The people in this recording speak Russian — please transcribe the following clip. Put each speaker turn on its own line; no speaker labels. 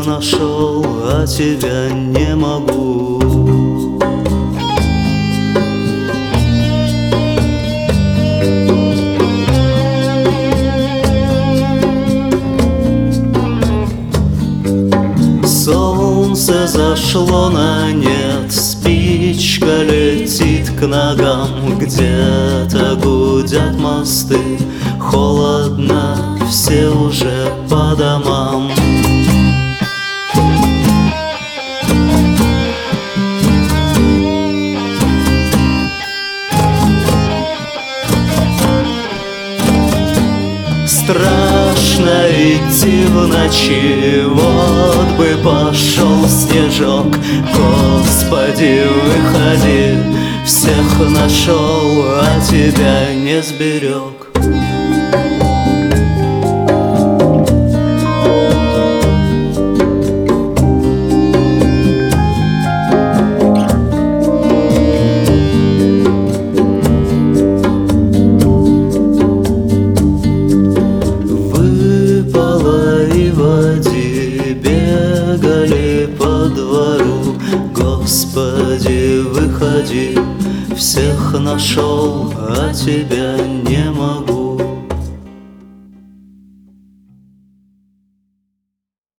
нашел, а тебя не могу. Солнце зашло на нет, спичка летит к ногам, где-то гудят мосты, холодно, все уже по домам. Страшно идти в ночи, вот бы пошел снежок. Господи, выходи, всех нашел, а тебя не сберег. Бегали по двору, Господи, выходи, всех нашел, а тебя не могу.